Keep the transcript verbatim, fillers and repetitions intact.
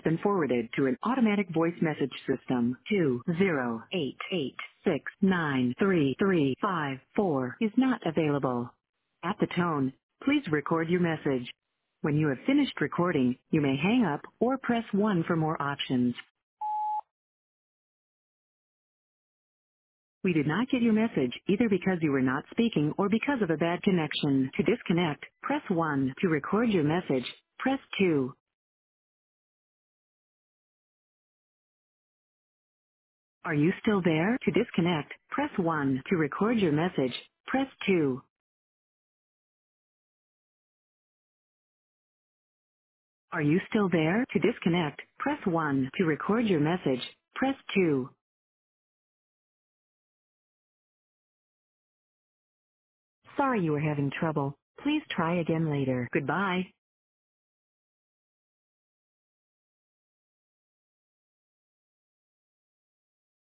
been forwarded to an automatic voice message system. two zero eight eight six nine three three five four is not available. At the tone, please record your message. When you have finished recording, you may hang up or press one for more options. We did not get your message either because you were not speaking or because of a bad connection. To disconnect, press one. To record your message, press two. Are you still there? To disconnect, press one. To record your message, press two. Are you still there? To disconnect, press one. To record your message, press two. Sorry you were having trouble. Please try again later. Goodbye.